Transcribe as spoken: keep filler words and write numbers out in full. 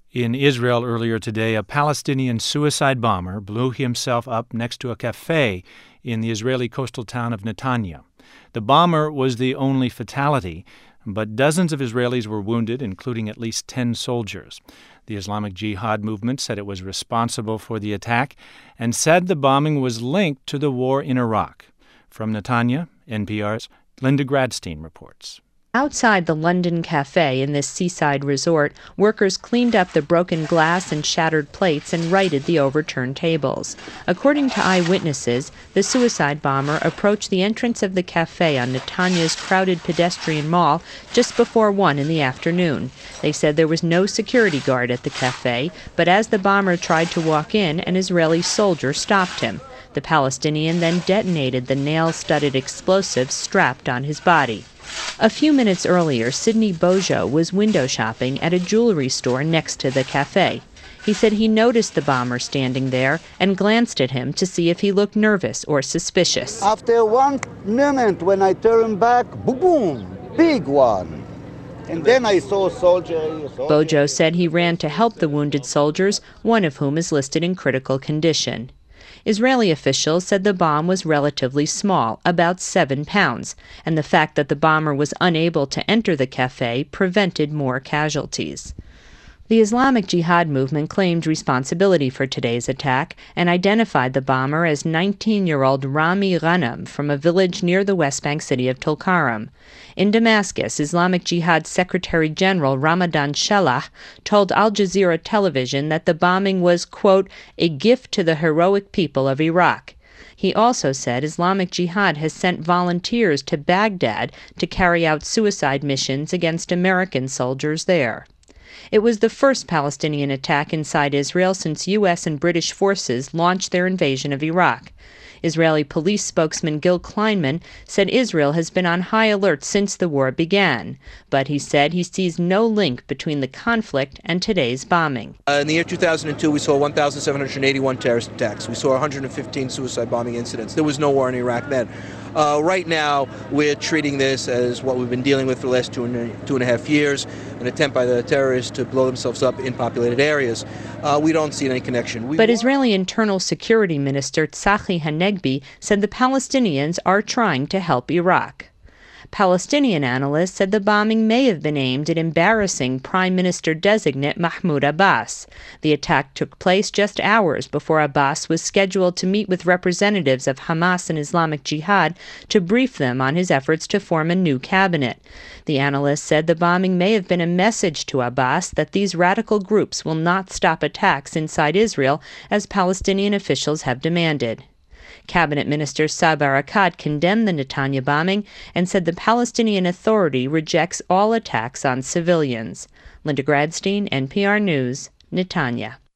In Israel earlier today, a Palestinian suicide bomber blew himself up next to a cafe in the Israeli coastal town of Netanya. The bomber was the only fatality, but dozens of Israelis were wounded, including at least ten soldiers. The Islamic Jihad movement said it was responsible for the attack and said the bombing was linked to the war in Iraq. From Netanya, N P R's Linda Gradstein reports. Outside the London Cafe in this seaside resort, workers cleaned up the broken glass and shattered plates and righted the overturned tables. According to eyewitnesses, the suicide bomber approached the entrance of the cafe on Netanya's crowded pedestrian mall just before one in the afternoon. They said there was no security guard at the cafe, but as the bomber tried to walk in, an Israeli soldier stopped him. The Palestinian then detonated the nail-studded explosives strapped on his body. A few minutes earlier, Sidney Bojo was window shopping at a jewelry store next to the cafe. He said he noticed the bomber standing there and glanced at him to see if he looked nervous or suspicious. After one moment, when I turned back, boom, boom, big one. And then I saw a soldier, a soldier. Bojo said he ran to help the wounded soldiers, one of whom is listed in critical condition. Israeli officials said the bomb was relatively small, about seven pounds, and the fact that the bomber was unable to enter the cafe prevented more casualties. The Islamic Jihad movement claimed responsibility for today's attack and identified the bomber as nineteen-year-old Rami Ghanem from a village near the West Bank city of Tulkarem. In Damascus, Islamic Jihad Secretary General Ramadan Shelah told Al Jazeera television that the bombing was, quote, a gift to the heroic people of Iraq. He also said Islamic Jihad has sent volunteers to Baghdad to carry out suicide missions against American soldiers there. It was the first Palestinian attack inside Israel since U S and British forces launched their invasion of Iraq. Israeli police spokesman Gil Kleinman said Israel has been on high alert since the war began, but he said he sees no link between the conflict and today's bombing. Uh, in the year two thousand two, we saw one thousand seven hundred eighty-one terrorist attacks. We saw one hundred fifteen suicide bombing incidents. There was no war in Iraq then. Uh, right now, we're treating this as what we've been dealing with for the last two and, two and a half years, an attempt by the terrorists to blow themselves up in populated areas. Uh, we don't see any connection. We but Israeli Internal Security Minister Tzachi Hanegbi said the Palestinians are trying to help Iraq. Palestinian analysts said the bombing may have been aimed at embarrassing Prime Minister-designate Mahmoud Abbas. The attack took place just hours before Abbas was scheduled to meet with representatives of Hamas and Islamic Jihad to brief them on his efforts to form a new cabinet. The analyst said the bombing may have been a message to Abbas that these radical groups will not stop attacks inside Israel as Palestinian officials have demanded. Cabinet Minister Saeb Erekat condemned the Netanya bombing and said the Palestinian Authority rejects all attacks on civilians. Linda Gradstein, N P R News, Netanya.